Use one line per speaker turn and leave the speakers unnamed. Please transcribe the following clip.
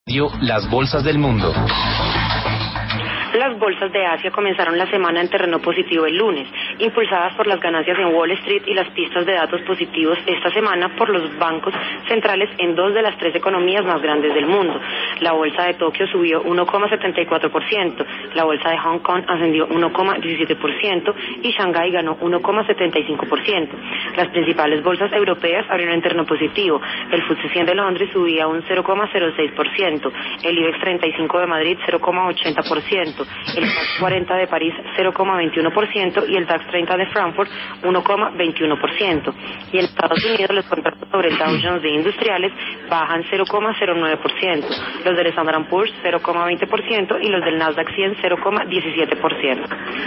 Las bolsas del mundo.
Las bolsas de Asia comenzaron la semana en terreno positivo el lunes, impulsadas por las ganancias en Wall Street y las pistas de datos positivos esta semana por los bancos centrales en dos de las tres economías más grandes del mundo. La bolsa de Tokio subió 1,74%, la bolsa de Hong Kong ascendió 1,17% y Shanghái ganó 1,75%. Las principales bolsas europeas abrieron en terreno positivo. El FTSE 100 de Londres subía un 0,06%, el IBEX 35 de Madrid 0,80%, el DAX 40 de París 0,21% y el DAX 30 de Frankfurt 1,21%. Y en Estados Unidos los contratos sobre el Dow Jones de industriales bajan 0,09%, los del Standard & Poor's 0,20% y los del Nasdaq 100 0,17%.